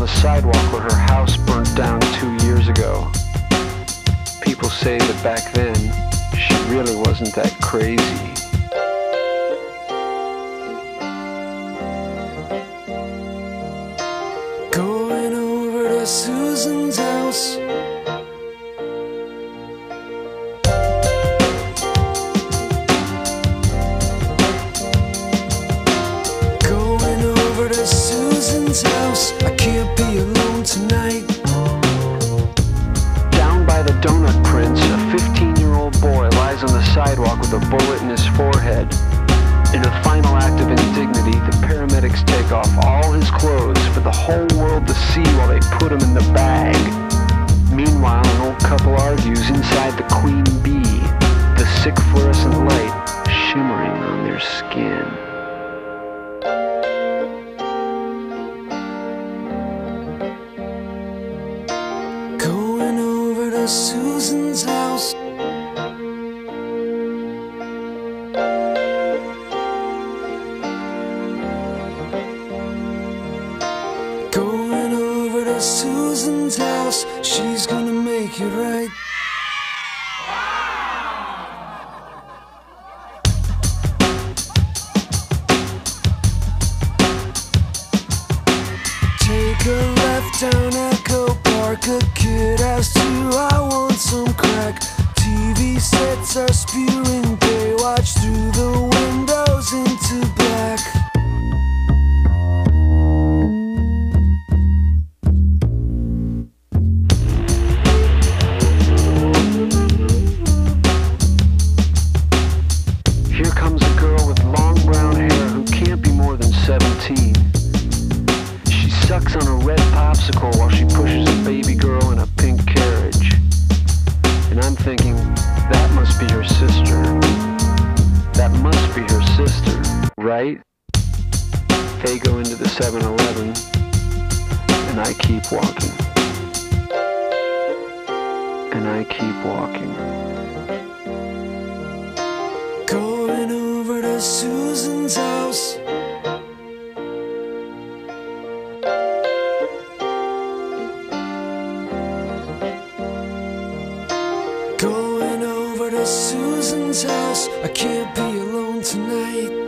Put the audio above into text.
sidewalk where her house burnt down 2 years ago. People say that back then, she really wasn't that crazy. Going over to Susan's house. Going over to Susan's house. I can't be alone tonight. Down by the Donut Prince, a 15-year-old boy lies on the sidewalk with a bullet in his forehead. In a final act of indignity, the paramedics take off all his clothes for the whole world to see while they put him in the bag. Meanwhile, an old couple argues inside the Queen Bee, the sick fluorescent light shimmering on their skin. Going over to Susan's house. Going over to Susan's house. She's gonna make it right. Take a left down Echo Park. A kid asks you, I want some crack. TV sets are spewing Baywatch through the windows into black. Here comes a girl with long brown hair who can't be more than 17. She sucks on a red popsicle while she pushes a baby girl in a pink carriage. And I'm thinking, that must be her sister. That must be her sister, right? They go into the 7-Eleven, and I keep walking. And I keep walking. Going over to Susan's house. Going over to Susan's house. I can't be alone tonight.